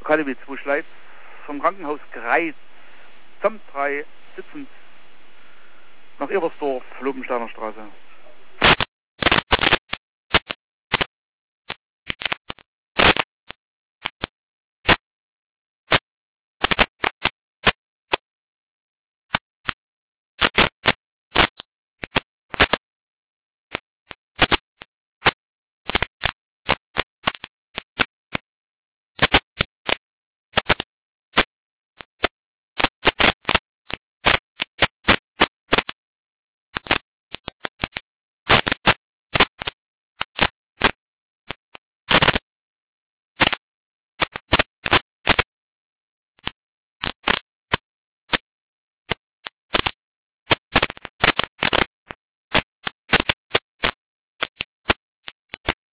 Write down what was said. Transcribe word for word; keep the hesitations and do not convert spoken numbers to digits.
Kalewitz, wo ich leid vom Krankenhaus Greiz, samt drei sitzend nach Ebersdorf, Lobensteiner Straße.